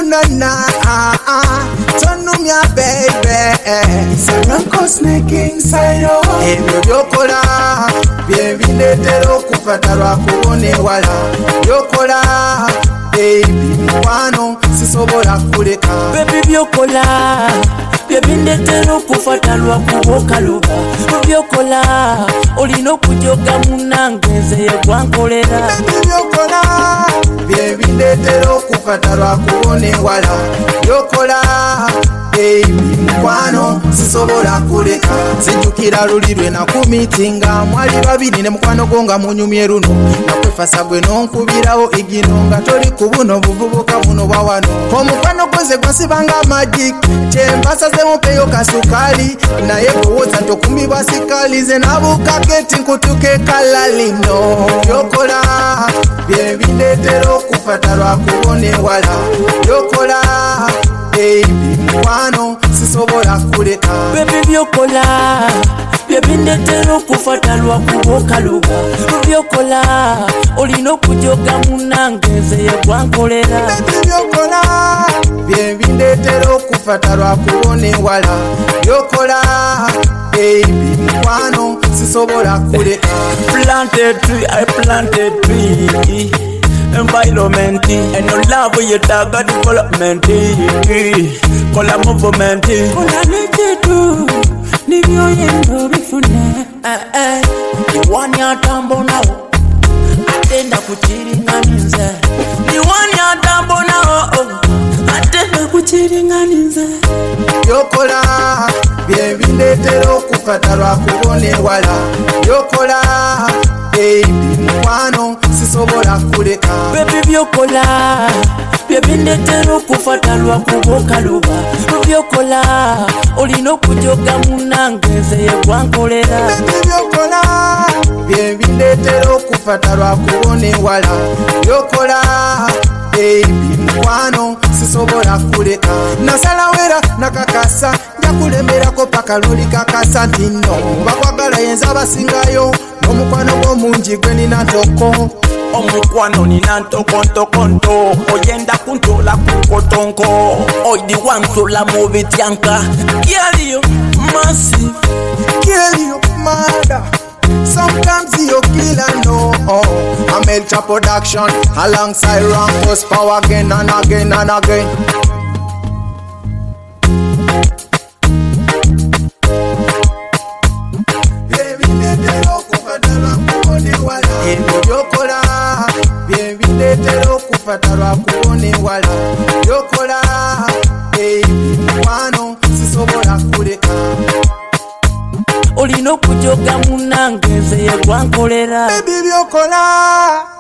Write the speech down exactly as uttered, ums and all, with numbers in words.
munana tonumya baby Saranko snake inside of ebyo byokola byebindetera okufata lwakubone wala byokola baby mukwano sisobola kuleka baby byokola byebindetera okufata lwakubokaluba byokola olina okujoga munange nze yegwankolera baby byokola byebindetera okufata lwakubone wala byokola baby mukwano sisobola kuleka sijukira lulirwe nakumitinga mwali babiri ne mukwano gonga munyumye runo nakwefasa gwe nonkubirawo igino nga toli ku buno buvubuka buno bwawano omukwano gwoze gwasibanga magic kyembasazewo peyo kasukali naye kuwoza tokumbibwa sikalize nabukaketi nkutuke kalalino byokola byebindetera okufata lwakubone wala byokola baby mukwano sisobola kuleka baby byokola byebindetera okufata lwakubokaluba byokola olina okujoga munange nze yegwankolera baby byokola byebindetera okufata lwakubone wala byokola baby mukwano sisobola kuleka planted tree I planted tree environment and no love you tag development kola movement kola nejetu nibyo yendo bifune eh eh iwani atambo nawo atenda kuchiringaniza iwani atambo nawo atenda kuchiringaniza byokola byebindetera okufata lwakubone wala byokola baby mukwano sisobola kuleka baby byokola byebindetera okufata lwakubokaluba byokola olina okujoga munange nze yegwankolera baby byokola byebindetera okufata lwakubone wala byokola baby mukwano sisobola kuleka nasalawera nakakasa njakulemerako paka luli kakasa ntino bakwagala yenza abasingayo omukwano gwomungi gwe nina ntoko omukwano nina ntokontokonto oyenda kuntola kunkotonko oidi wantola mu bityanka kyaliyo massive kyaliyo mada sometimes you kill and no oh. Amelcha production alongside Rampos power again and again and again byokola byebindetera okufata lwakubone wala byokola baby mukwano sisobola kuleka olina okujoga munange nze yegwankolera baby byokola